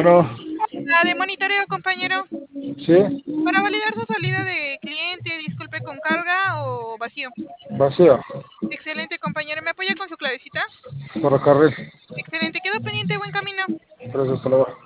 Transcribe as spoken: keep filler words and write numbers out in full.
Bueno, La de monitoreo, compañero. sí, Para validar su salida de cliente, disculpe, ¿con carga o vacío? vacío, Excelente, compañero. ¿Me apoya con su clavecita? ferrocarril. Excelente. Quedo pendiente. Buen camino. Gracias, hasta luego.